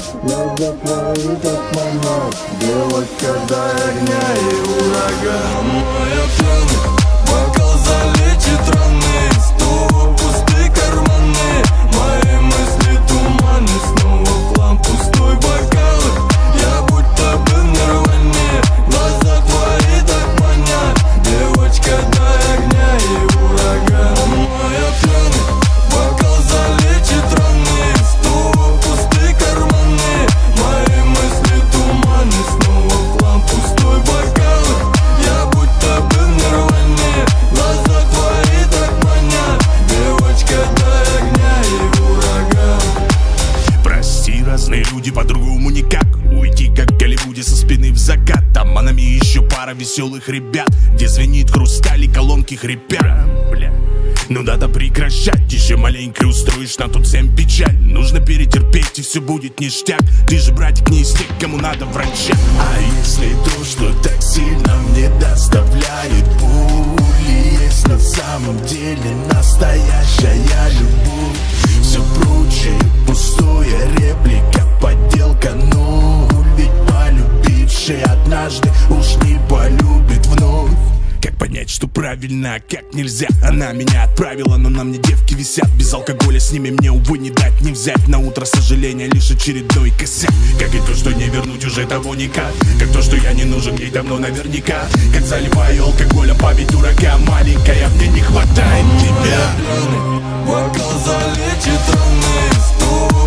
Я за твои так манят. Девочка, дай огня и ураган. Моя пьяный, бокал залечит раны. Снова пустые карманы. Мои мысли туманы. Снова в хлам пустой бокал. Я будто бы в нирване. Глаза твои так манят. Девочка, дай огня и ураган. Моя пьяный, бокал залечит раны. Снова пустые карманы. Мои мысли туманы. Снова в хлам пустой бокал. Я будто бы в нирване. Глаза твои так манят. Девочка, дай огня и ураган. Прости, разные люди, по-другому никак. Уйти, как в Голливуде, со спины в закат. Там анами еще пара веселых ребят, где звенит хрусталь и колонки хрипят. Бля. Ну надо прекращать, еще маленько устроишь на тут всем печаль. Нужно перетерпеть и все будет ништяк. Ты же, братик, не из тех, кому надо врача. А если то, что так сильно мне доставляет боли, есть на самом деле настоящая любовь. Все прочее пустое, реплика, подделка, но ведь полюбивший однажды уж не полюбит вновь. Как понять, что правильно, а как нельзя? Она меня отправила, но на мне девки висят. Без алкоголя с ними мне, увы, не дать, не взять. На утро сожаления лишь очередной косяк. Как и то, что не вернуть уже того никак. Как то, что я не нужен ей давно наверняка. Как заливаю алкоголем память дурака. Маленькая, мне не хватает тебя. Бокал залечит раны. Снова